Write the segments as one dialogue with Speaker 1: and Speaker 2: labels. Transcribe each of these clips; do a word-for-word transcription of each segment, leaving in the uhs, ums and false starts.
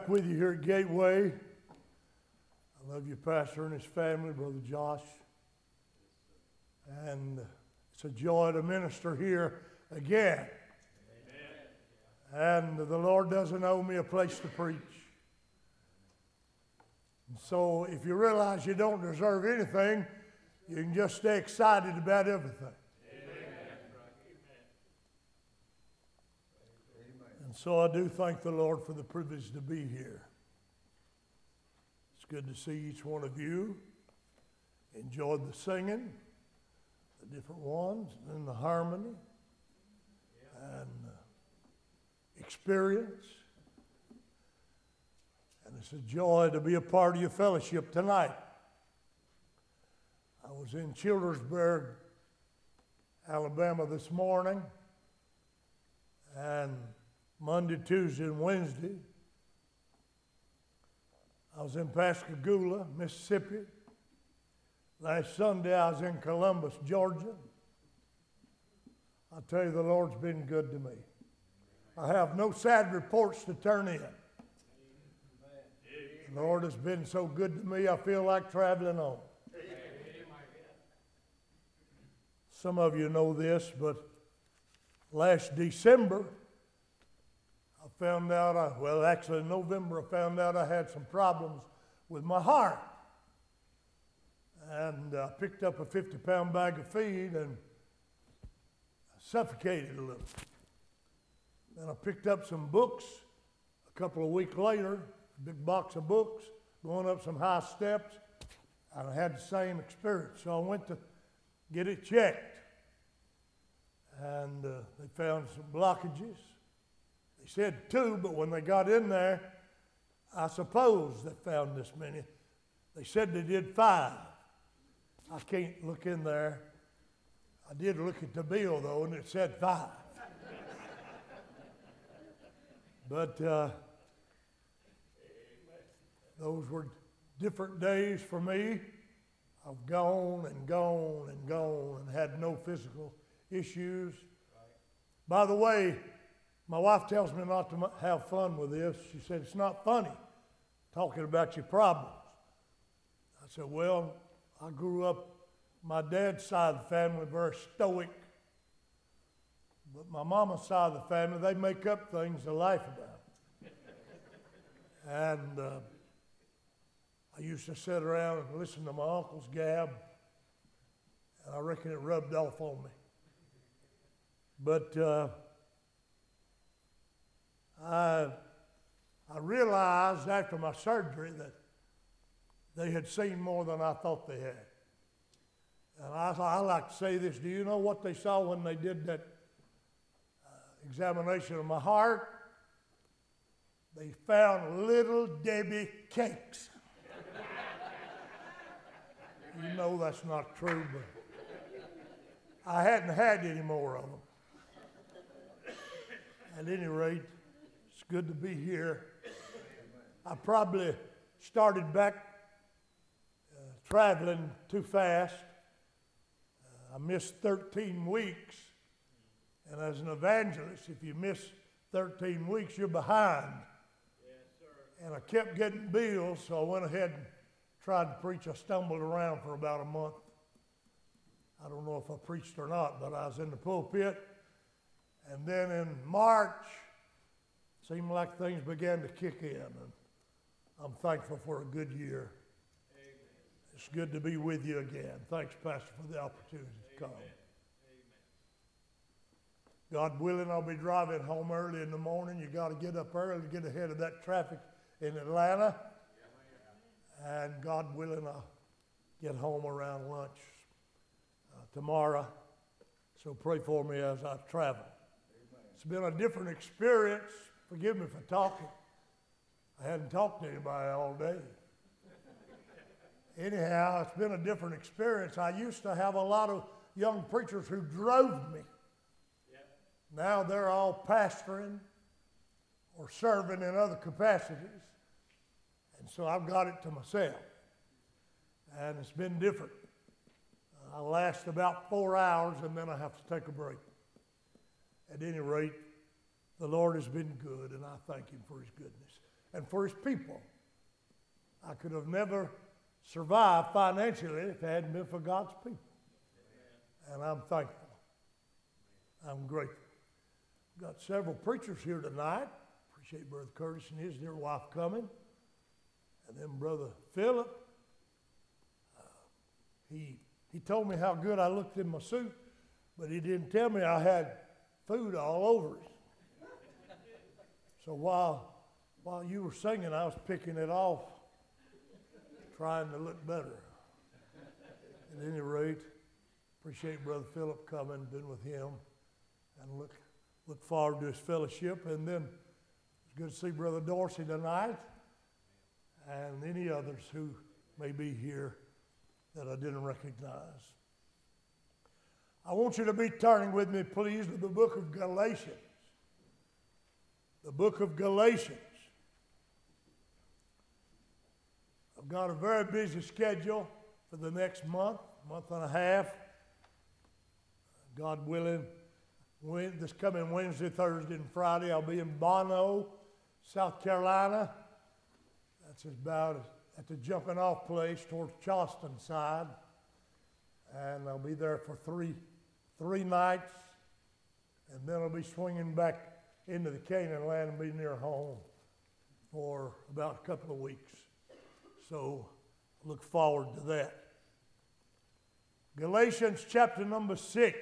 Speaker 1: With you here at Gateway. I love your pastor and his family, Brother Josh. And it's a joy to minister here again. Amen. And the Lord doesn't owe me a place to preach. And so if you realize you don't deserve anything, you can just stay excited about everything. And so I do thank the Lord for the privilege to be here. It's good to see each one of you. Enjoyed the singing, the different ones, and the harmony, and uh, experience. And it's a joy to be a part of your fellowship tonight. I was in Childersburg, Alabama this morning, and Monday, Tuesday, and Wednesday, I was in Pascagoula, Mississippi. Last Sunday, I was in Columbus, Georgia. I tell you, the Lord's been good to me. I have no sad reports to turn in. The Lord has been so good to me, I feel like traveling on. Some of you know this, but last December, I found out, I, well, actually in November, I found out I had some problems with my heart. And I picked up a fifty pound bag of feed and suffocated a little. Then I picked up some books a couple of weeks later, a big box of books, going up some high steps, and I had the same experience. So I went to get it checked. And uh, they found some blockages. They said two, but when they got in there, I suppose they found this many. They said they did five. I can't look in there. I did look at the bill, though, and it said five. But uh, those were different days for me. I've gone and gone and gone and had no physical issues. By the way, my wife tells me not to have fun with this. She said, it's not funny talking about your problems. I said, well, I grew up, my dad's side of the family, very stoic. But my mama's side of the family, they make up things to laugh about. And uh, I used to sit around and listen to my uncle's gab, and I reckon it rubbed off on me. But uh, I, I realized after my surgery that they had seen more than I thought they had. And I, I like to say this, do you know what they saw when they did that uh, examination of my heart? They found Little Debbie cakes. You know that's not true, but I hadn't had any more of them. At any rate, it's good to be here. I probably started back uh, traveling too fast. Uh, I missed thirteen weeks. And as an evangelist, if you miss thirteen weeks, you're behind. Yes, sir. And I kept getting bills, so I went ahead and tried to preach. I stumbled around for about a month. I don't know if I preached or not, but I was in the pulpit. And then in March, it seemed like things began to kick in. And I'm thankful for a good year. Amen. It's good to be with you again. Thanks, Pastor, for the opportunity to come. Amen. God willing, I'll be driving home early in the morning. You got to get up early to get ahead of that traffic in Atlanta. Yeah. And God willing, I'll get home around lunch uh, tomorrow. So pray for me as I travel. It's been a different experience. Forgive me for talking. I hadn't talked to anybody all day. Anyhow, it's been a different experience. I used to have a lot of young preachers who drove me. Yep. Now they're all pastoring or serving in other capacities. And so I've got it to myself. And it's been different. I last about four hours and then I have to take a break. At any rate, the Lord has been good, and I thank him for his goodness. and for his people. I could have never survived financially if it hadn't been for God's people. And I'm thankful. I'm grateful. We've got several preachers here tonight. Appreciate Brother Curtis and his dear wife coming. And then Brother Philip. Uh, he, he told me how good I looked in my suit, but he didn't tell me I had food all over it. So while, while you were singing, I was picking it off, trying to look better. At any rate, appreciate Brother Philip coming, been with him, and look look forward to his fellowship. And then it's good to see Brother Dorsey tonight, and any others who may be here that I didn't recognize. I want you to be turning with me, please, to the book of Galatians. The book of Galatians. I've got a very busy schedule for the next month, month and a half. God willing, when, this coming Wednesday, Thursday, and Friday, I'll be in Bono, South Carolina. That's about at the jumping off place towards Charleston side. And I'll be there for three, three nights. And then I'll be swinging back into the Canaan land and be near home for about a couple of weeks. So look forward to that. Galatians chapter number six.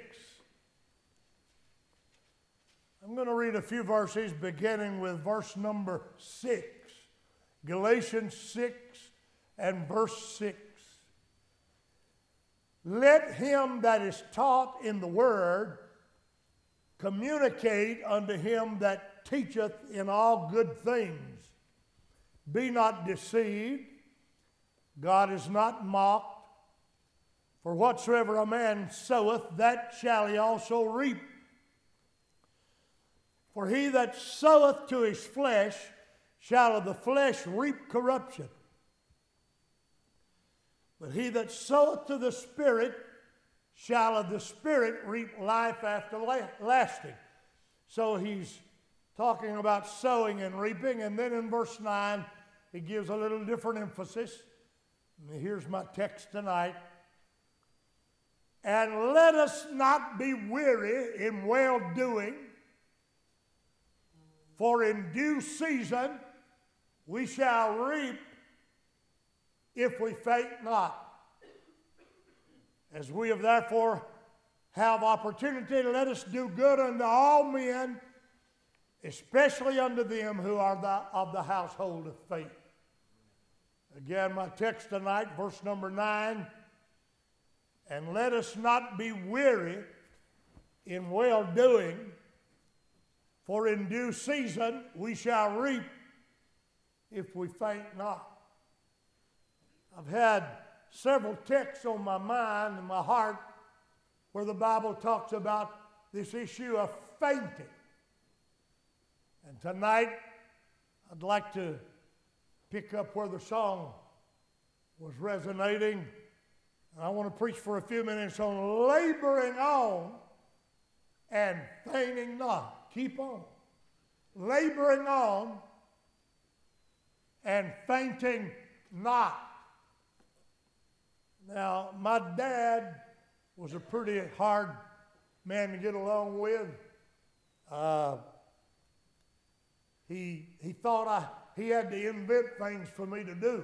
Speaker 1: I'm going to read a few verses beginning with verse number six. Galatians six and verse six. Let him that is taught in the word communicate unto him that teacheth in all good things. Be not deceived. God is not mocked. For whatsoever a man soweth, that shall he also reap. For he that soweth to his flesh shall of the flesh reap corruption. But he that soweth to the Spirit shall of the Spirit reap life after lasting. So he's talking about sowing and reaping. And then in verse nine, he gives a little different emphasis. And here's my text tonight. And let us not be weary in well-doing, for in due season we shall reap if we faint not. As we have therefore have opportunity, let us do good unto all men, especially unto them who are the, of the household of faith. Again, my text tonight, verse number nine. And let us not be weary in well-doing, for in due season we shall reap if we faint not. I've had several texts on my mind and my heart where the Bible talks about this issue of fainting. And tonight, I'd like to pick up where the song was resonating. And I want to preach for a few minutes on laboring on and fainting not. Keep on. Laboring on and fainting not. Now, my dad was a pretty hard man to get along with. Uh, he, he thought I, he had to invent things for me to do.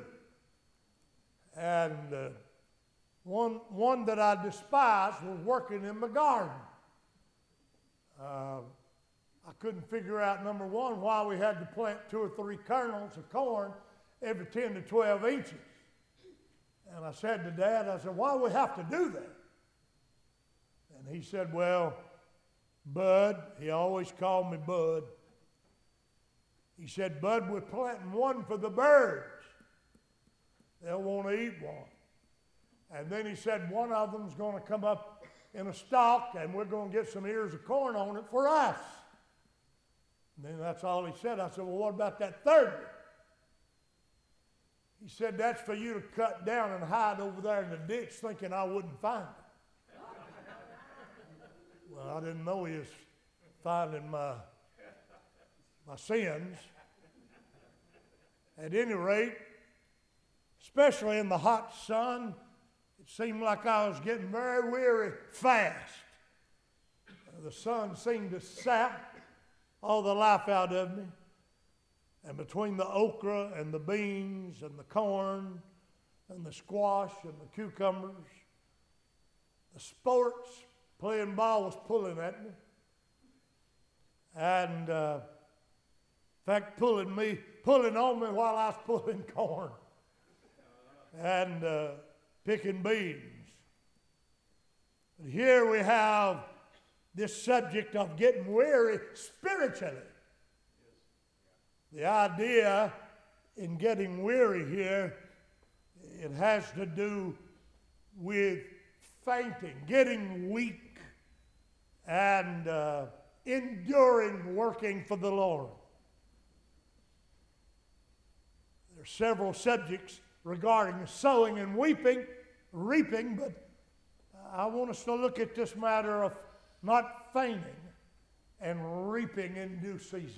Speaker 1: And uh, one, one that I despised was working in the garden. Uh, I couldn't figure out, number one, why we had to plant two or three kernels of corn every ten to twelve inches. And I said to Dad, I said, why do we have to do that? And he said, well, Bud, he always called me Bud. He said, Bud, we're planting one for the birds. They'll want to eat one. And then he said, one of them's going to come up in a stalk, and we're going to get some ears of corn on it for us. And then that's all he said. I said, well, what about that third one? He said, that's for you to cut down and hide over there in the ditch thinking I wouldn't find it. Well, I didn't know he was finding my, my sins. At any rate, especially in the hot sun, it seemed like I was getting very weary fast. The sun seemed to sap all the life out of me. And between the okra and the beans and the corn and the squash and the cucumbers, the sports, playing ball was pulling at me. And uh, in fact, pulling me, pulling on me while I was pulling corn and uh, picking beans. But here we have this subject of getting weary spiritually. The idea in getting weary here, it has to do with fainting, getting weak, and uh, enduring working for the Lord. There are several subjects regarding sowing and weeping, reaping, but I want us to look at this matter of not fainting and reaping in due season.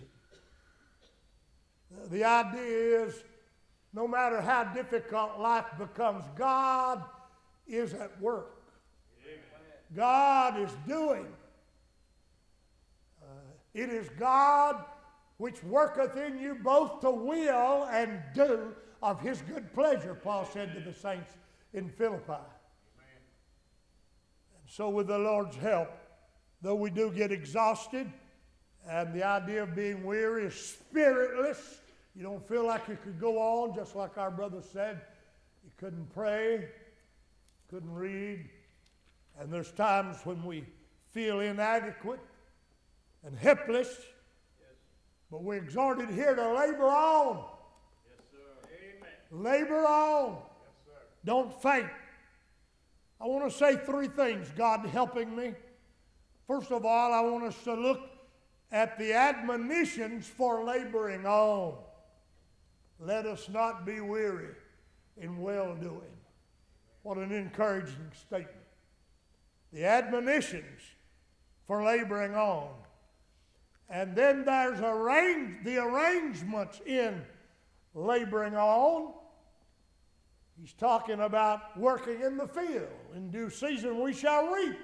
Speaker 1: The idea is, no matter how difficult life becomes, God is at work. Amen. God is doing. Uh, it is God which worketh in you both to will and do of his good pleasure, Paul said to the saints in Philippi. Amen. And so with the Lord's help, though we do get exhausted, and the idea of being weary is spiritless. You don't feel like you could go on, just like our brother said. You couldn't pray, couldn't read. And there's times when we feel inadequate and helpless. Yes. But we're exhorted here to labor on. Yes, sir. Amen. Labor on. Yes, sir. Don't faint. I want to say three things, God helping me. First of all, I want us to look at the admonitions for laboring on. Let us not be weary in well-doing. What an encouraging statement. The admonitions for laboring on. And then there's arrange, the arrangements in laboring on. He's talking about working in the field. In due season we shall reap.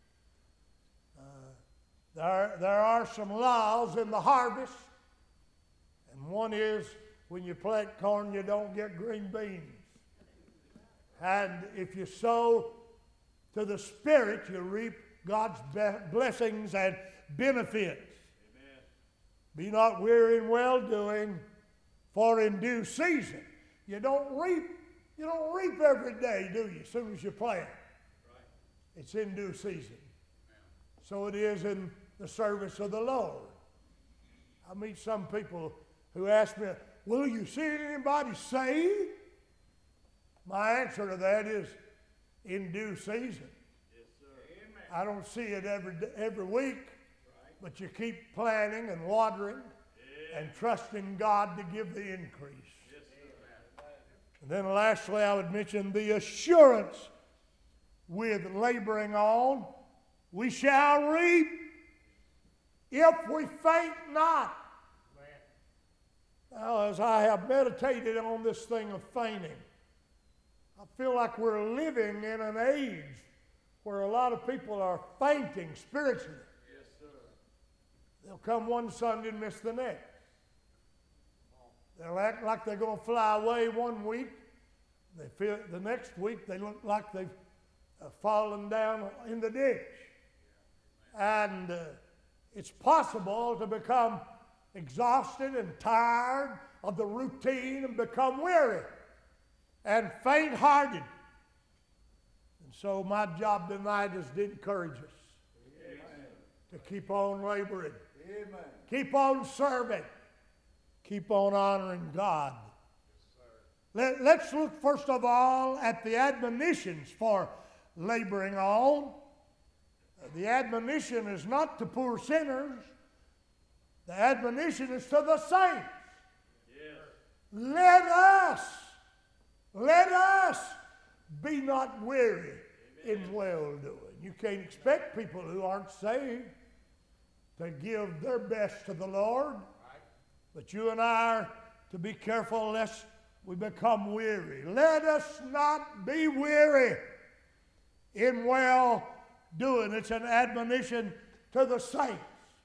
Speaker 1: There, there are some laws in the harvest, and one is when you plant corn, you don't get green beans. And if you sow to the Spirit, you reap God's be- blessings and benefits. Amen. Be not weary in well-doing, for in due season. You don't reap, you don't reap every day, do you, as soon as you plant? Right. It's in due season. So it is in the service of the Lord. I meet some people who ask me, will you see anybody saved? My answer to that is, in due season. Yes, sir. Amen. I don't see it every, every week, right. But you keep planting and watering, yeah, and trusting God to give the increase. Yes, sir. And then lastly, I would mention the assurance with laboring on. We shall reap if we faint not. Now, as I have meditated on this thing of fainting, I feel like we're living in an age where a lot of people are fainting spiritually. Yes, sir. They'll come one Sunday and miss the next. They'll act like they're going to fly away one week. They feel the next week they look like they've uh, fallen down in the ditch. And uh, it's possible to become exhausted and tired of the routine and become weary and faint-hearted. And so my job tonight is to encourage us. Amen. To keep on laboring. Amen. Keep on serving. Keep on honoring God. Yes, Let, let's look first of all at the admonitions for laboring on. The admonition is not to poor sinners. The admonition is to the saints. Yes. Let us, let us be not weary, amen, in well-doing. You can't expect people who aren't saved to give their best to the Lord. Right. But you and I are to be careful lest we become weary. Let us not be weary in well doing. It's an admonition to the saints.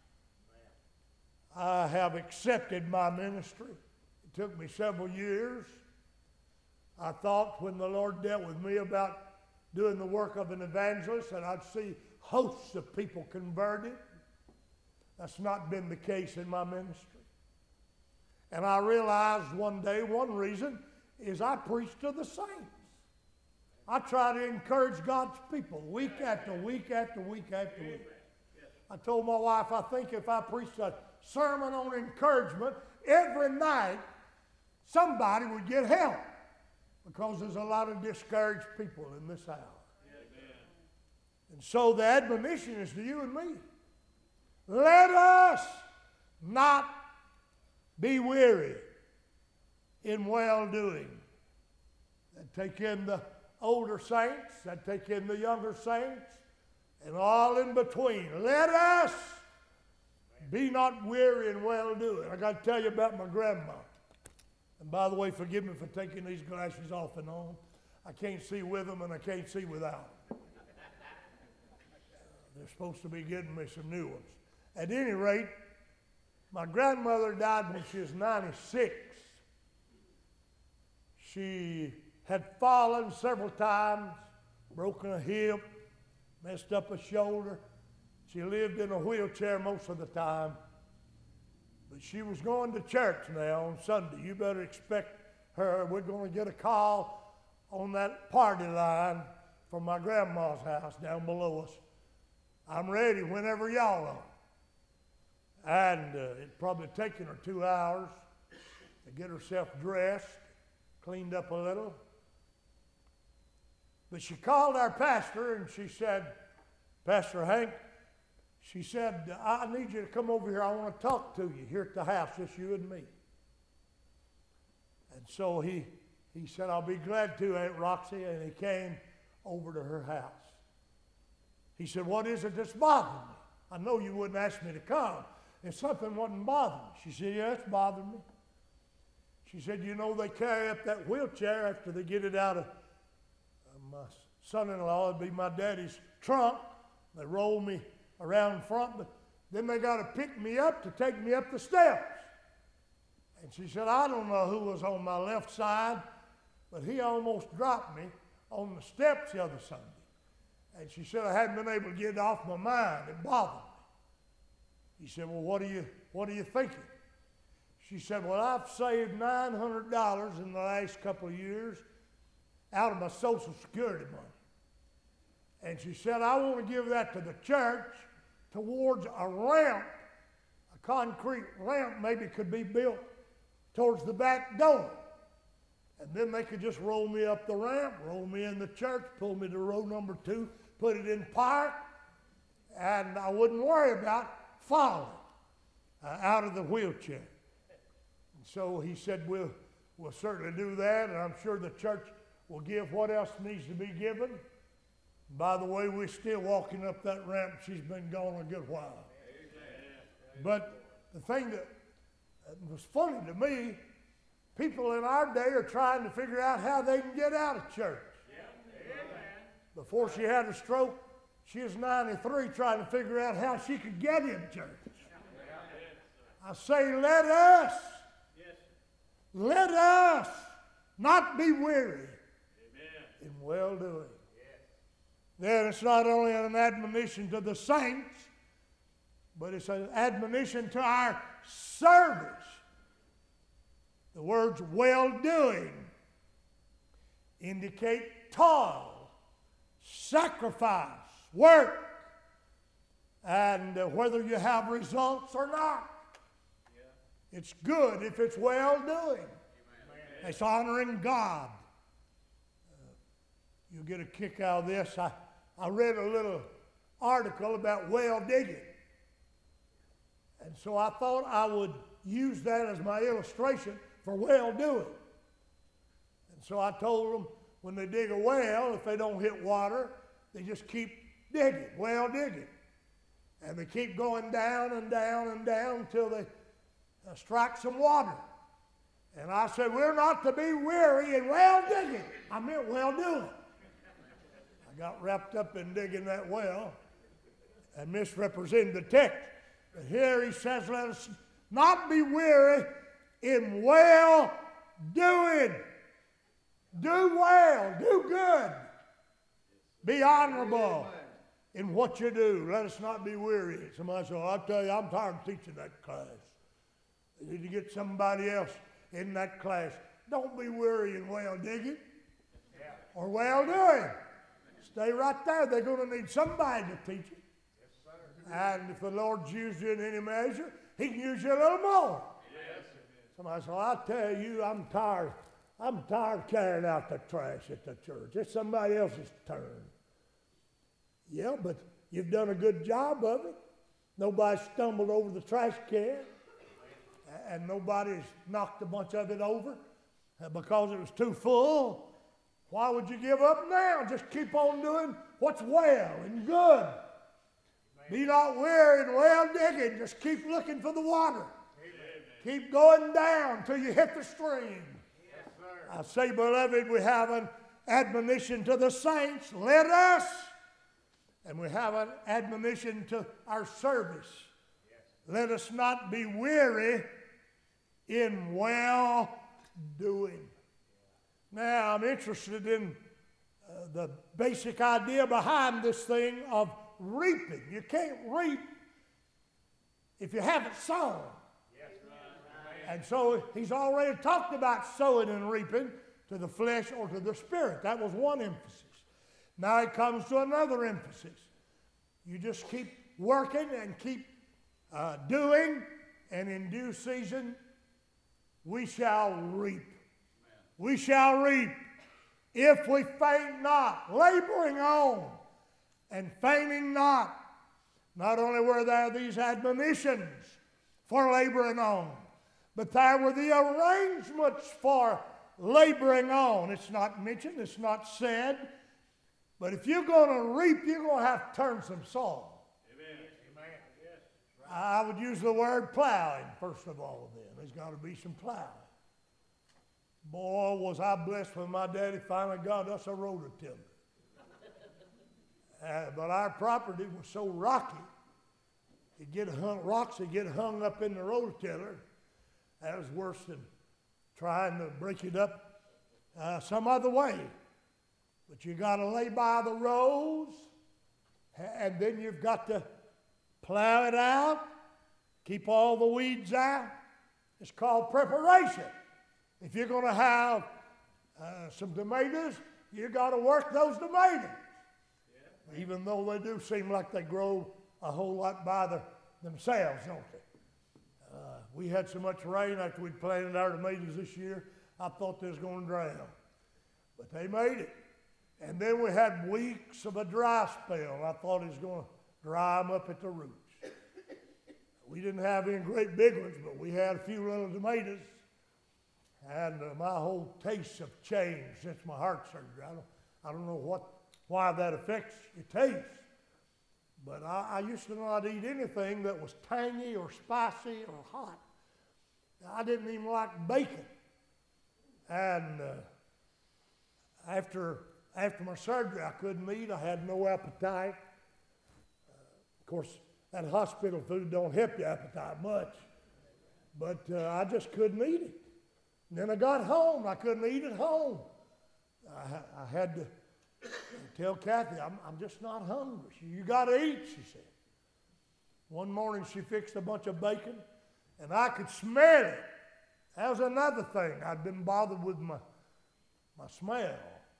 Speaker 1: I have accepted my ministry. It took me several years. I thought when the Lord dealt with me about doing the work of an evangelist that I'd see hosts of people converted. That's not been the case in my ministry. And I realized one day, one reason is I preach to the saints. I try to encourage God's people week after week after week after week. I told my wife, I think if I preached a sermon on encouragement every night, somebody would get help, because there's a lot of discouraged people in this hour. And so the admonition is to you and me. Let us not be weary in well-doing. That take in the older saints, that take in the younger saints, and all in between. Let us be not weary in well-doing. I got to tell you about my grandma. And by the way, forgive me for taking these glasses off and on. I can't see with them and I can't see without them. They're supposed to be getting me some new ones. At any rate, my grandmother died when she was ninety-six. She had fallen several times, broken a hip, messed up a shoulder. She lived in a wheelchair most of the time. But she was going to church now on Sunday. You better expect her. We're going to get a call on that party line from my grandma's house down below us. I'm ready whenever y'all are. And uh, it probably taken her two hours to get herself dressed, cleaned up a little. But she called our pastor and she said, Pastor Hank, she said, I need you to come over here. I want to talk to you here at the house, just you and me. And so he, he said, I'll be glad to, Aunt Roxy. And he came over to her house. He said, what is it that's bothering me? I know you wouldn't ask me to come if something wasn't bothering me. She said, yeah, it's bothering me. She said, you know, they carry up that wheelchair after they get it out of uh, my son-in-law, it'd be my daddy's trunk. They roll me around front, but then they got to pick me up to take me up the steps. And she said, I don't know who was on my left side, but he almost dropped me on the steps the other Sunday. And she said, I hadn't been able to get it off my mind. It bothered me. He said, well, what are you, what are you thinking? She said, well, I've saved nine hundred dollars in the last couple of years out of my Social Security money. And she said, I want to give that to the church towards a ramp, a concrete ramp maybe could be built towards the back door. And then they could just roll me up the ramp, roll me in the church, pull me to row number two, put it in park, and I wouldn't worry about falling uh, out of the wheelchair. And so he said, we'll, we'll certainly do that, and I'm sure the church will give what else needs to be given. By the way, we're still walking up that ramp. She's been gone a good while. But the thing that was funny to me, people in our day are trying to figure out how they can get out of church. Before she had a stroke, she was ninety-three, trying to figure out how she could get in church. I say, let us, let us not be weary in well-doing. Then it's not only an admonition to the saints, but it's an admonition to our service. The words well-doing indicate toil, sacrifice, work, and uh, whether you have results or not. Yeah. It's good if it's well-doing. It's honoring God. Uh, you'll get a kick out of this. I, I read a little article about well digging. And so I thought I would use that as my illustration for well doing. And so I told them when they dig a well, if they don't hit water, they just keep digging, well digging. And they keep going down and down and down until they uh, strike some water. And I said, we're not to be weary in well digging. I meant well doing. I got wrapped up in digging that well and misrepresented the text. But here he says, let us not be weary in well doing. Do well, do good. Be honorable in what you do. Let us not be weary. Somebody said, I'll tell you, I'm tired of teaching that class. You need to get somebody else in that class. Don't be weary in well digging or well doing. Stay right there. They're going to need somebody to teach you. And if the Lord's used you in any measure, he can use you a little more. Somebody said, I'll tell you, I'm tired. I'm tired of carrying out the trash at the church. It's somebody else's turn. Yeah, but you've done a good job of it. Nobody stumbled over the trash can. And nobody's knocked a bunch of it over because it was too full. Why would you give up now? Just keep on doing what's well and good. Be not weary in well digging. Just keep looking for the water. Amen. Keep going down till you hit the stream. Yes, I say, beloved, we have an admonition to the saints. Let us. And we have an admonition to our service. Yes. Let us not be weary in well doing. Now, I'm interested in uh, the basic idea behind this thing of reaping. You can't reap if you haven't sown. Yes, and so he's already talked about sowing and reaping to the flesh or to the spirit. That was one emphasis. Now it comes to another emphasis. You just keep working and keep uh, doing, and in due season we shall reap. Amen. We shall reap if we faint not, laboring on and fainting not. Not only were there these admonitions for laboring on, but there were the arrangements for laboring on. It's not mentioned, it's not said, but if you're going to reap, you're going to have to turn some soil. Amen. Amen. Yes. I would use the word plowing, first of all, then. There's got to be some plowing. Boy, was I blessed when my daddy finally got us a rototiller. Uh, but our property was so rocky, it'd get hung, rocks would get hung up in the rototiller. That was worse than trying to break it up uh, some other way. But you got to lay by the rows, and then you've got to plow it out, keep all the weeds out. It's called preparation. If you're going to have uh, some tomatoes, you got to work those tomatoes. Yeah. Even though they do seem like they grow a whole lot by the, themselves, don't they? Uh, we had so much rain after we'd planted our tomatoes this year, I thought they was going to drown. But they made it. And then we had weeks of a dry spell. I thought it was going to dry them up at the roots. We didn't have any great big ones, but we had a few little tomatoes. And uh, my whole tastes have changed since my heart surgery. I don't, I don't know what, why that affects your taste. But I, I used to not eat anything that was tangy or spicy or hot. I didn't even like bacon. And uh, after, after my surgery, I couldn't eat. I had no appetite. Uh, of course, that hospital food don't help your appetite much. But uh, I just couldn't eat it. And then I got home. I couldn't eat at home. I, I had to tell Kathy, I'm, I'm just not hungry. She, you got to eat, she said. One morning she fixed a bunch of bacon, and I could smell it. That was another thing. I'd been bothered with my, my smell.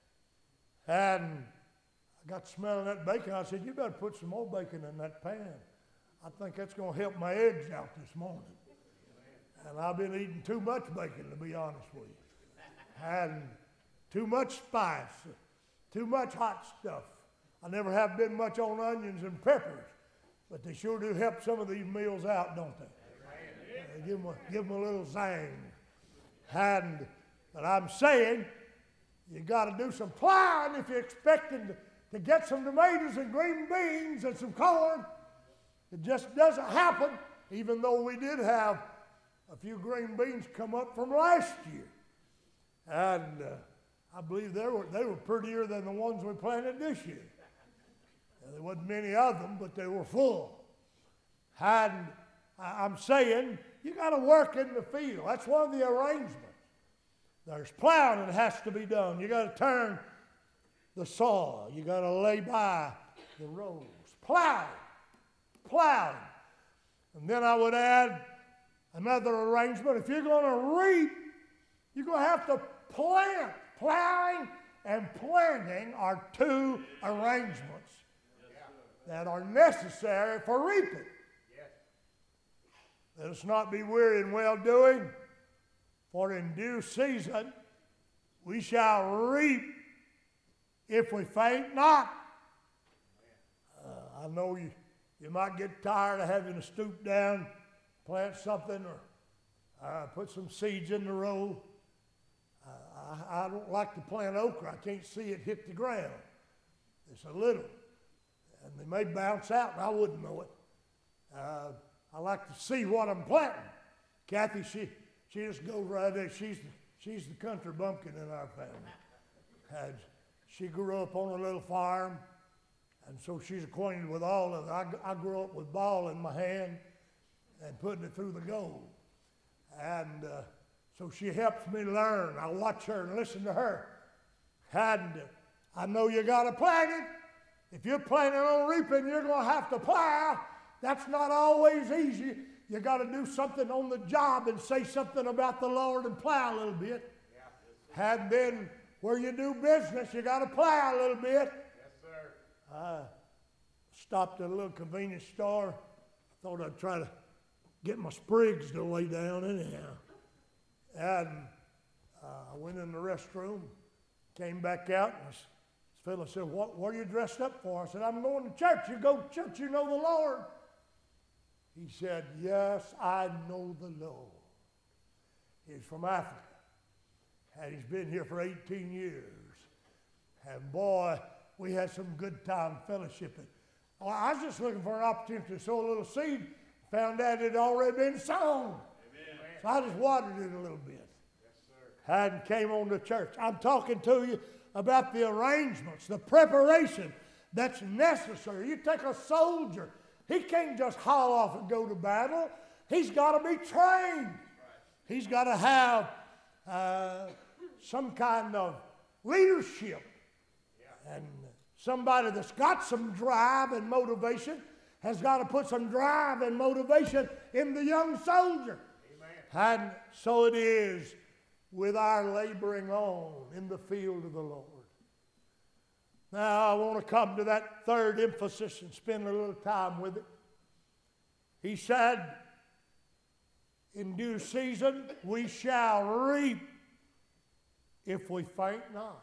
Speaker 1: And I got smelling that bacon. I said, you better put some more bacon in that pan. I think that's going to help my eggs out this morning. And I've been eating too much bacon, to be honest with you. And too much spice, too much hot stuff. I never have been much on onions and peppers, but they sure do help some of these meals out, don't they? Uh, give them a, give them a little zang. And, but I'm saying, you got to do some plowing if you're expecting to, to get some tomatoes and green beans and some corn. It just doesn't happen, even though we did have a few green beans come up from last year. And uh, I believe they were, they were prettier than the ones we planted this year. Now, there wasn't many of them, but they were full. And I, I'm saying, you got to work in the field. That's one of the arrangements. There's plowing that has to be done. You got to turn the soil. You got to lay by the rows. Plowing. Plowing. And then I would add another arrangement. If you're going to reap, you're going to have to plant. Plowing and planting are two arrangements that are necessary for reaping. Let us not be weary in well-doing, for in due season we shall reap if we faint not. Uh, I know you, you might get tired of having to stoop down, plant something, or uh, put some seeds in the row. Uh, I, I don't like to plant okra. I can't see it hit the ground. It's a little. And they may bounce out, and I wouldn't know it. Uh, I like to see what I'm planting. Kathy, she she just goes right there. She's the, she's the country bumpkin in our family. And she grew up on a little farm, and so she's acquainted with all of it. I, I grew up with ball in my hand and putting it through the gold. And uh, so she helps me learn. I watch her and listen to her. And uh, I know you got to plant it. If you're planning on reaping, you're going to have to plow. That's not always easy. You got to do something on the job and say something about the Lord and plow a little bit. Yeah. And then where you do business, you got to plow a little bit.
Speaker 2: Yes, sir.
Speaker 1: I stopped at a little convenience store. I thought I'd try to get my sprigs to lay down anyhow. And uh, I went in the restroom, came back out, and this fellow said, what, what are you dressed up for? I said, I'm going to church. You go to church, you know the Lord. He said, yes, I know the Lord. He's from Africa, and he's been here for eighteen years. And boy, we had some good time fellowshipping. Well, I was just looking for an opportunity to sow a little seed. Found out it had already been sown. Amen. So I just watered it a little bit.
Speaker 2: Yes, sir.
Speaker 1: And came on to church. I'm talking to you about the arrangements, the preparation that's necessary. You take a soldier. He can't just haul off and go to battle. He's got to be trained. He's got to have uh, some kind of leadership. And somebody that's got some drive and motivation has got to put some drive and motivation in the young soldier. Amen. And so it is with our laboring on in the field of the Lord. Now, I want to come to that third emphasis and spend a little time with it. He said, in due season we shall reap if we faint not.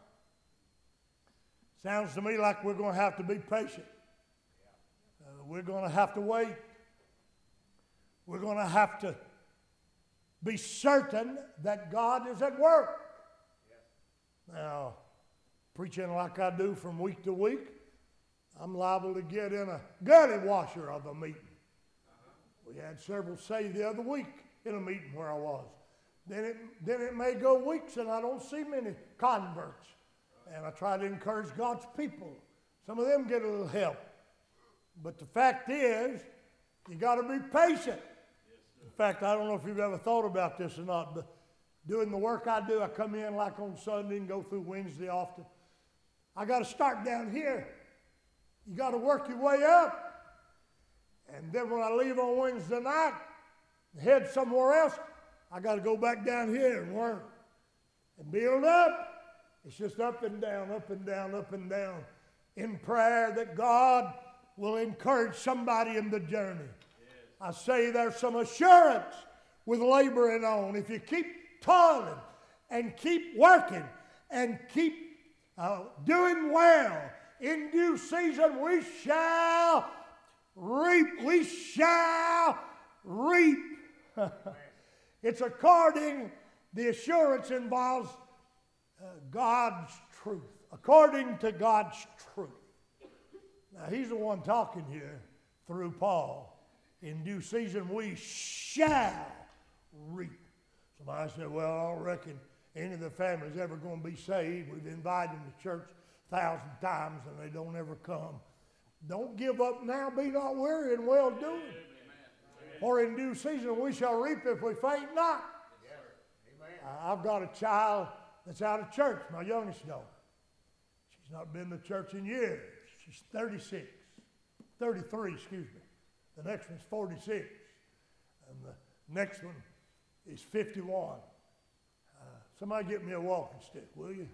Speaker 1: Sounds to me like we're going to have to be patient. Uh, we're going to have to wait. We're going to have to be certain that God is at work. Now, preaching like I do from week to week, I'm liable to get in a gully washer of a meeting. We had several say the other week in a meeting where I was. Then it, then it may go weeks and I don't see many converts. And I try to encourage God's people. Some of them get a little help. But the fact is, you got to be patient. In fact, I don't know if you've ever thought about this or not, but doing the work I do, I come in like on Sunday and go through Wednesday often. I got to start down here. You got to work your way up. And then when I leave on Wednesday night and head somewhere else, I got to go back down here and work and build up. It's just up and down, up and down, up and down in prayer that God will encourage somebody in the journey. Yes. I say there's some assurance with laboring on. If you keep toiling and keep working and keep uh, doing well, in due season we shall reap. We shall reap. It's according, the assurance involves uh, God's truth. According to God's truth. Now he's the one talking here through Paul. In due season we shall reap. Somebody said, well, I don't reckon any of the family's ever going to be saved. We've invited them to church a thousand times and they don't ever come. Don't give up now. Be not weary in well doing. For in due season we shall reap if we faint not. Uh, I've got a child that's out of church, my youngest daughter. She's not been to church in years. She's thirty-six, thirty-three, excuse me. The next one's forty-six. And the next one is fifty-one. Uh, somebody get me a walking stick, will you?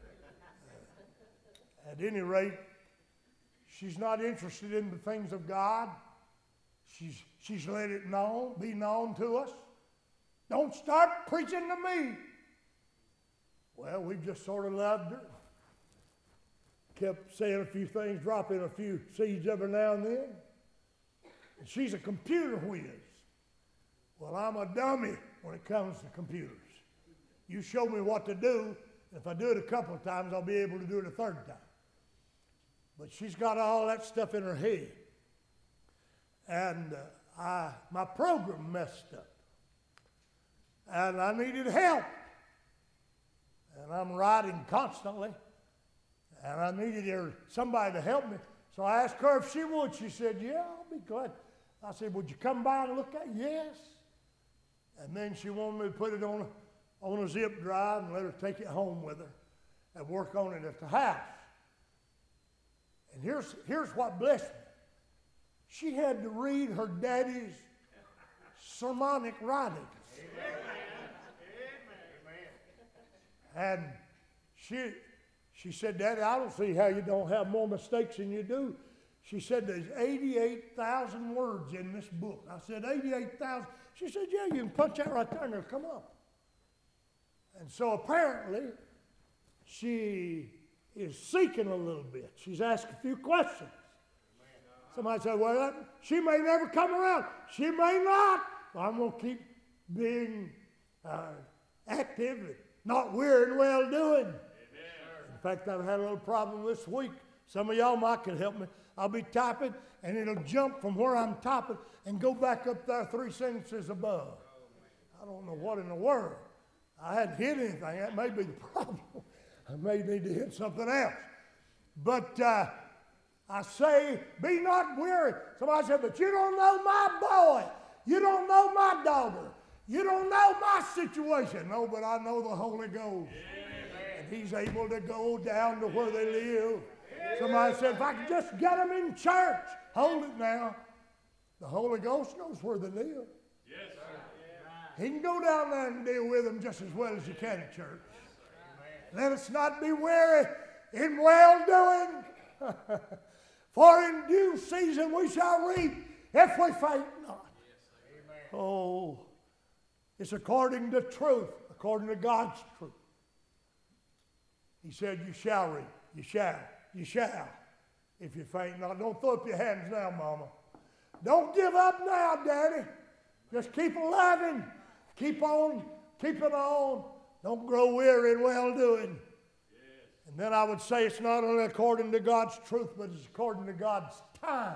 Speaker 1: Uh, at any rate, she's not interested in the things of God. She's, she's let it known, be known to us. Don't start preaching to me. Well, we've just sort of loved her. Kept saying a few things, dropping a few seeds every now and then. And she's a computer whiz. Well, I'm a dummy when it comes to computers. You show me what to do, and if I do it a couple of times, I'll be able to do it a third time. But she's got all that stuff in her head. And uh, I, my program messed up. And I needed help. And I'm writing constantly. And I needed her, somebody to help me. So I asked her if she would. She said, yeah, I'll be glad. I said, would you come by and look at it? Yes. And then she wanted me to put it on a, on a zip drive and let her take it home with her and work on it at the house. And here's, here's what blessed me. She had to read her daddy's sermonic writings. And she, she said, Daddy, I don't see how you don't have more mistakes than you do. She said, there's eighty-eight thousand words in this book. I said, eighty-eight thousand? She said, yeah, you can punch that right there and it'll come up. And so apparently, she is seeking a little bit. She's asked a few questions. Somebody said, well, that, she may never come around. She may not. Well, I'm going to keep being uh, active and not weary and well-doing. In fact, I've had a little problem this week. Some of y'all might could help me. I'll be typing, and it'll jump from where I'm typing and go back up there three sentences above. I don't know what in the world. I hadn't hit anything. That may be the problem. I may need to hit something else. But uh, I say, be not weary. Somebody said, but you don't know my boy. You don't know my daughter. You don't know my situation. No, but I know the Holy Ghost. And he's able to go down to where they live. Somebody said, if I could just get them in church. Hold it now. The Holy Ghost knows where they live. Yes, sir. He can go down there and deal with them just as well as you can at church. Let us not be weary in well-doing. For in due season we shall reap if we faint not. Oh, it's according to truth, according to God's truth. He said, you shall reap. You shall. You shall. If you faint not. Don't throw up your hands now, Mama. Don't give up now, Daddy. Just keep loving. Keep on. Keep it on. Don't grow weary in well-doing. Yes. And then I would say it's not only according to God's truth, but it's according to God's time.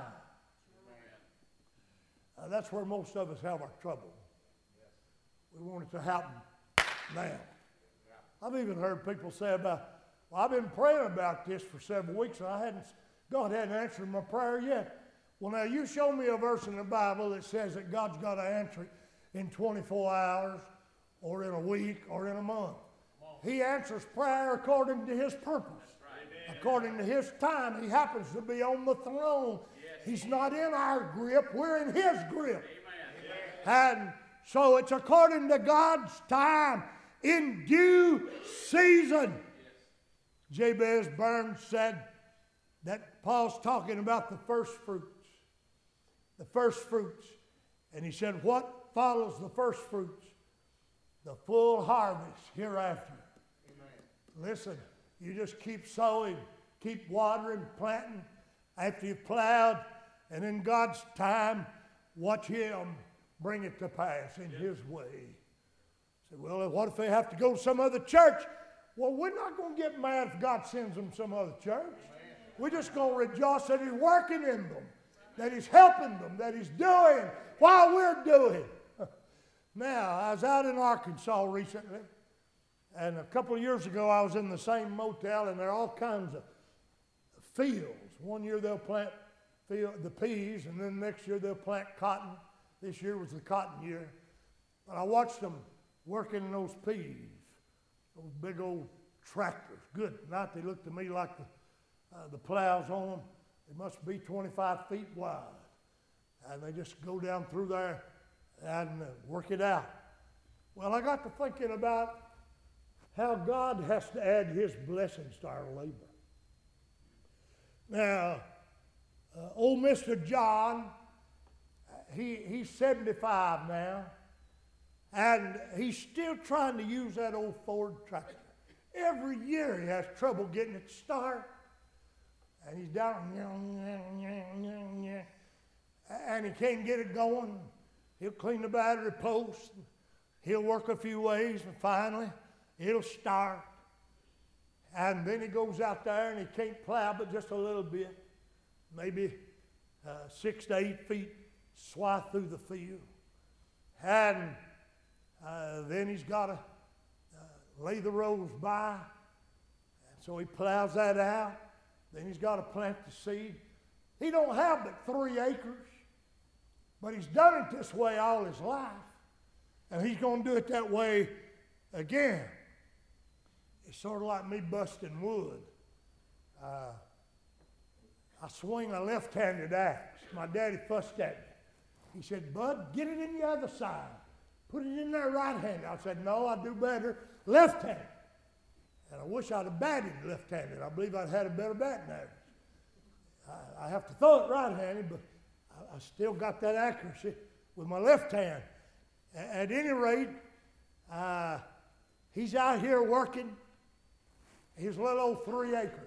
Speaker 1: Uh, that's where most of us have our trouble. Yes. We want it to happen now. I've even heard people say about, well, I've been praying about this for several weeks, and I hadn't, God hadn't answered my prayer yet. Well, now you show me a verse in the Bible that says that God's got to answer it in twenty-four hours. Or in a week, or in a month. He answers prayer according to his purpose. Right. According to his time. He happens to be on the throne. Yes. He's not in our grip. We're in his grip. Amen. And so it's according to God's time. In due season. Yes. Jabez Burns said that Paul's talking about the first fruits. The first fruits. And he said, what follows the first fruits? The full harvest hereafter. Amen. Listen, you just keep sowing, keep watering, planting after you've plowed, and in God's time, watch him bring it to pass in his way. Say, well, what if they have to go to some other church? Well, we're not going to get mad if God sends them some other church. Amen. We're just going to rejoice that he's working in them, that he's helping them, that he's doing while we're doing. Now, I was out in Arkansas recently, and a couple of years ago I was in the same motel, and there are all kinds of fields. One year they'll plant field, the peas, and then next year they'll plant cotton. This year was the cotton year. But I watched them working in those peas, those big old tractors. Good night, they looked to me like the, uh, the plows on them. They must be twenty-five feet wide. And they just go down through there and uh, work it out. Well, I got to thinking about how God has to add his blessings to our labor. Now, uh, old Mister John, he, he's seventy-five now, and he's still trying to use that old Ford tractor. Every year he has trouble getting it to start, and he's down, and he can't get it going. He'll clean the battery post, he'll work a few ways, and finally it'll start. And then he goes out there and he can't plow but just a little bit, maybe uh, six to eight feet swath through the field. And uh, then he's got to uh, lay the rows by, and so he plows that out. Then he's got to plant the seed. He don't have but three acres, but he's done it this way all his life, and he's going to do it that way again. It's sort of like me busting wood. Uh, I swing a left-handed axe. My daddy fussed at me. He said, "Bud, get it in the other side. Put it in there right-handed." I said, "No, I do better left-handed." And I wish I'd have batted left-handed. I believe I'd had a better batting average. I, I have to throw it right-handed, but I, I still got that accuracy with my left hand. A, at any rate, uh, he's out here working his little old three acres.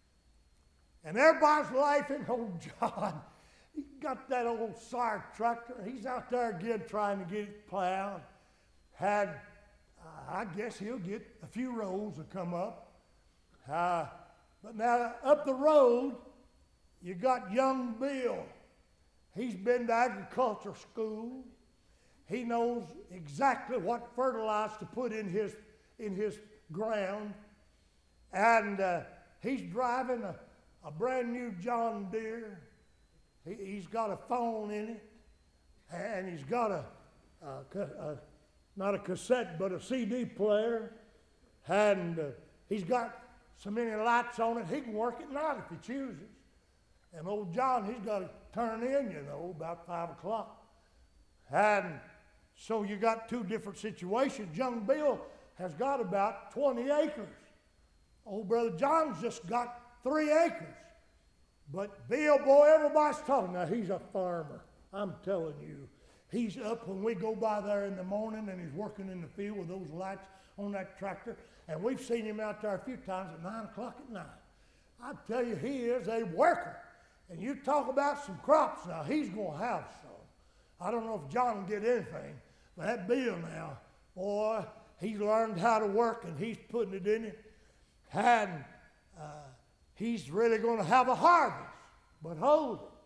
Speaker 1: And everybody's laughing. Old John, he got that old sire tractor. He's out there again trying to get it plowed. Had, uh, I guess he'll get a few rows to come up. Uh, but now up the road, you got young Bill. He's been to agriculture school. He knows exactly what fertilizer to put in his, in his ground. And uh, he's driving a, a brand new John Deere. He, he's got a phone in it, and he's got a, a, a not a cassette, but a C D player. And uh, he's got so many lights on it, he can work at night if he chooses. And old John, he's got to turn in, you know, about five o'clock. And so you got two different situations. Young Bill has got about twenty acres. Old brother John's just got three acres. But Bill, boy, everybody's talking. Now, he's a farmer. I'm telling you. He's up when we go by there in the morning, and he's working in the field with those lights on that tractor. And we've seen him out there a few times at nine o'clock at night. I tell you, he is a worker. And you talk about some crops now, he's going to have some. I don't know if John will get anything, but that Bill now, boy, he's learned how to work, and he's putting it in it. And uh, he's really going to have a harvest. But hold it.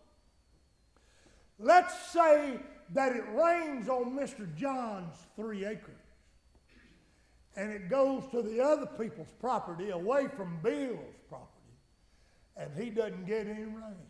Speaker 1: Let's say that it rains on Mister John's three acres, and it goes to the other people's property away from Bill's property, and he doesn't get any rain.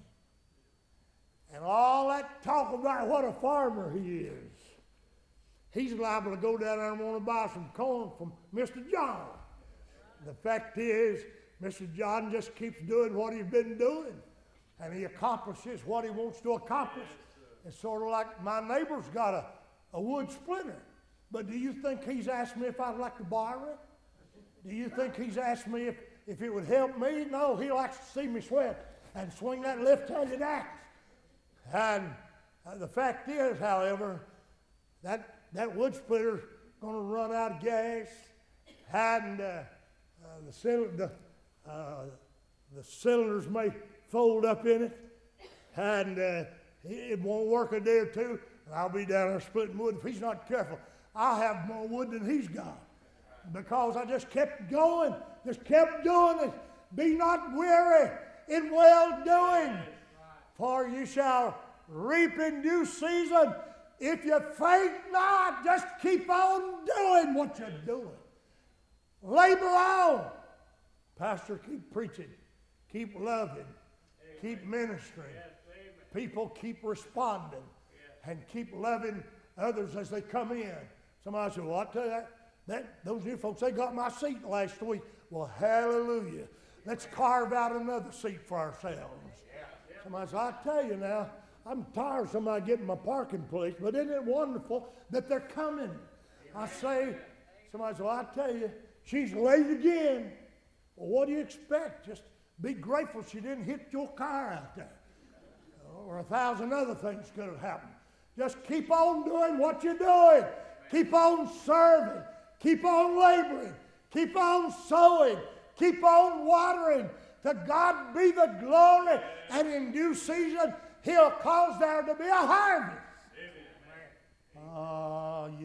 Speaker 1: And all that talk about what a farmer he is, he's liable to go down there and want to buy some corn from Mister John. The fact is, Mister John just keeps doing what he's been doing, and he accomplishes what he wants to accomplish. It's sort of like my neighbor's got a, a wood splitter, but do you think he's asked me if I'd like to borrow it? Do you think he's asked me if, if it would help me? No, he likes to see me sweat and swing that left-handed axe. And uh, the fact is, however, that, that wood splitter's going to run out of gas, and uh, uh, the, cylinder, the, uh, the cylinders may fold up in it, and uh, it won't work a day or two, and I'll be down there splitting wood. If he's not careful, I'll have more wood than he's got, because I just kept going, just kept doing it. Be not weary in well-doing, for you shall reap in due season If you faint not, just keep on doing what you're doing. Labor on. Pastor, keep preaching. Keep loving. Amen. Keep ministering. Yes, people keep responding. Yes. And keep loving others as they come in. Somebody said, well, I tell you that, that, those new folks, they got my seat last week. Well, hallelujah. Let's carve out another seat for ourselves. Yeah. Somebody said, I tell you now, I'm tired of somebody getting my parking place, but isn't it wonderful that they're coming? I say, somebody said, well, I tell you, she's late again. Well, what do you expect? Just be grateful she didn't hit your car out there. Or a thousand other things could have happened. Just keep on doing what you're doing. Keep on serving. Keep on laboring. Keep on sowing. Keep on watering. To God be the glory. And in due season, He'll cause there to be a harvest. Ah, uh, yeah.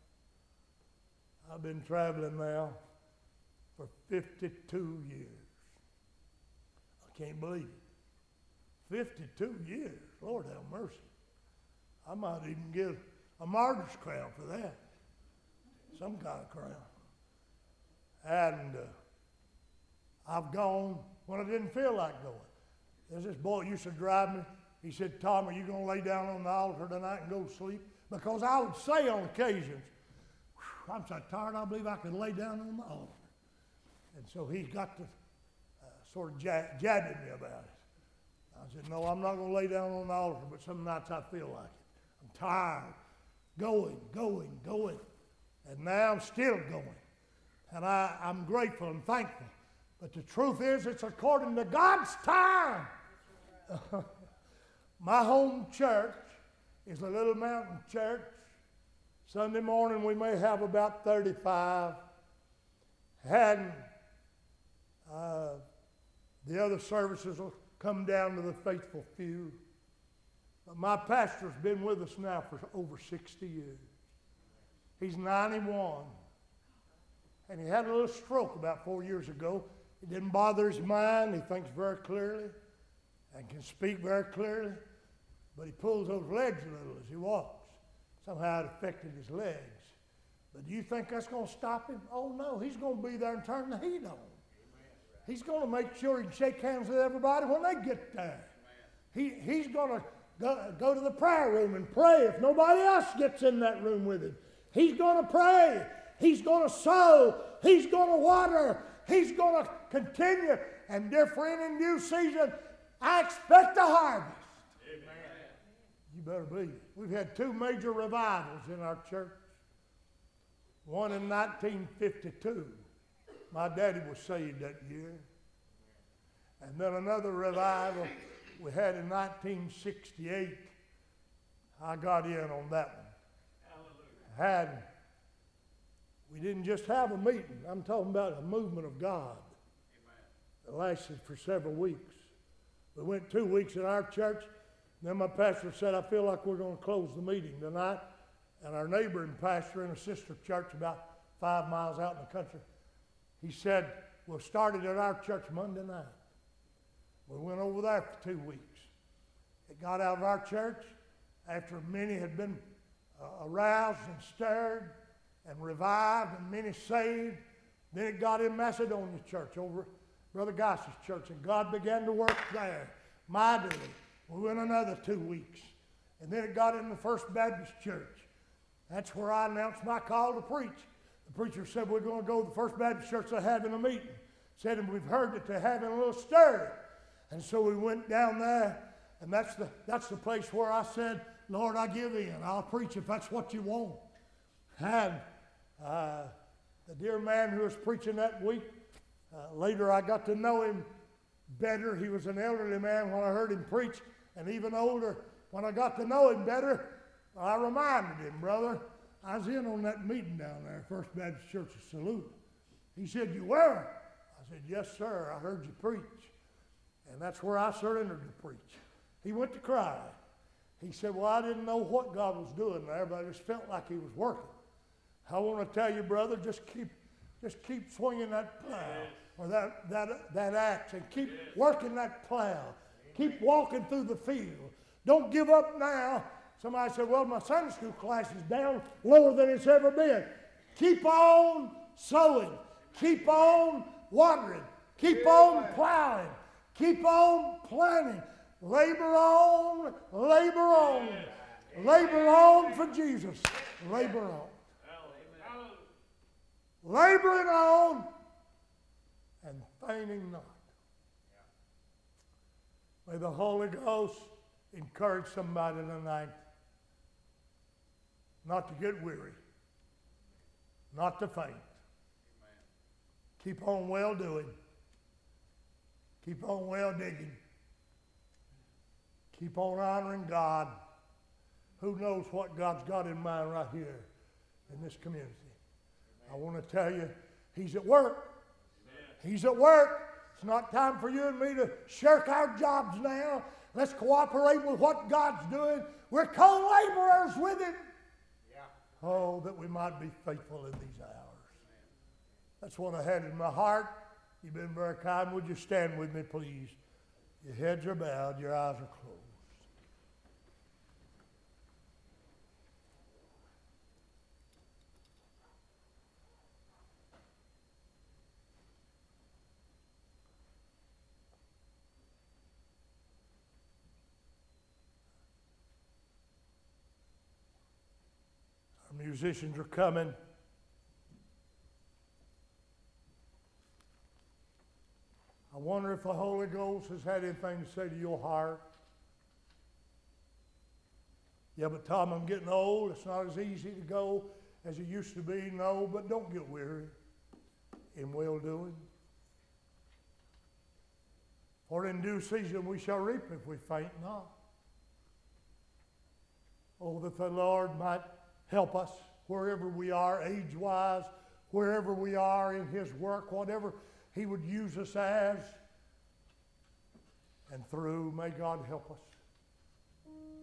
Speaker 1: I've been traveling now for fifty-two years. I can't believe it. fifty-two years. Lord have mercy. I might even get a martyr's crown for that. Some kind of crown. And uh, I've gone when I didn't feel like going. There's this boy that used to drive me. He said, Tom, are you going to lay down on the altar tonight and go to sleep? Because I would say on occasions, I'm so tired I believe I could lay down on the altar. And so he's got to uh, sort of jab, jabbing me about it. I said, no, I'm not going to lay down on the altar, but some nights I feel like it. I'm tired. Going, going, going. And now I'm still going. And I, I'm grateful and thankful. But the truth is, it's according to God's time. My home church is a little mountain church. Sunday morning we may have about thirty-five. And uh, the other services will come down to the faithful few. But my pastor's been with us now for over sixty years. He's ninety-one. And he had a little stroke about four years ago. It didn't bother his mind. He thinks very clearly and can speak very clearly. But he pulls those legs a little as he walks. Somehow it affected his legs. But do you think that's going to stop him? Oh, no. He's going to be there and turn the heat on. He's going to make sure he can shake hands with everybody when they get there. He, he's going to go, go to the prayer room and pray if nobody else gets in that room with him. He's going to pray. He's going to sow. He's going to water. He's going to continue. And different in due season, I expect a harvest. Amen. You better believe it. We've had two major revivals in our church. One in nineteen fifty-two. My daddy was saved that year. And then another revival we had in nineteen sixty-eight. I got in on that one. Had, we didn't just have a meeting. I'm talking about a movement of God. It lasted for several weeks. We went two weeks in our church. Then my pastor said, I feel like we're going to close the meeting tonight. And our neighboring pastor in a sister church about five miles out in the country, he said, we'll start it at our church Monday night. We went over there for two weeks. It got out of our church after many had been uh, aroused and stirred and revived and many saved. Then it got in Macedonia church over Brother Geiss's church, and God began to work there mightily. We went another two weeks. And then it got in the First Baptist church. That's where I announced my call to preach. The preacher said, we're going to go to the First Baptist church. They're having a meeting. Said, and we've heard that they're having a little stir. And so we went down there, and that's the, that's the place where I said, Lord, I give in. I'll preach if that's what you want. And uh, the dear man who was preaching that week, uh, later I got to know him better. He was an elderly man when I heard him preach, and even older when I got to know him better. I reminded him, brother, I was in on that meeting down there, First Baptist Church of Saluda. He said, you were? I said, yes, sir, I heard you preach. And that's where I surrendered to preach. He went to cry. He said, well, I didn't know what God was doing there, but I just felt like he was working. I want to tell you, brother, just keep just keep swinging that plow or that, that, that axe and keep working that plow. Keep walking through the field. Don't give up now. Somebody said, well, my Sunday school class is down lower than it's ever been. Keep on sowing. Keep on watering. Keep on plowing. Keep on planting. Labor on, labor on. Labor on for Jesus. Labor on. Laboring on and fainting not. May the Holy Ghost encourage somebody tonight not to get weary, not to faint. Keep on well doing. Keep on well digging. Keep on honoring God. Who knows what God's got in mind right here in this community. I want to tell you, He's at work. He's at work. It's not time for you and me to shirk our jobs now. Let's cooperate with what God's doing. We're co-laborers with Him. Yeah. Oh, that we might be faithful in these hours. That's what I had in my heart. You've been very kind. Would you stand with me, please? Your heads are bowed. Your eyes are closed. Musicians are coming. I wonder if the Holy Ghost has had anything to say to your heart. Yeah, but Tom, I'm getting old. It's not as easy to go as it used to be. No, but don't get weary in well-doing. For in due season we shall reap if we faint not. Oh, that the Lord might help us wherever we are, age-wise, wherever we are in His work, whatever He would use us as and through. May God help us.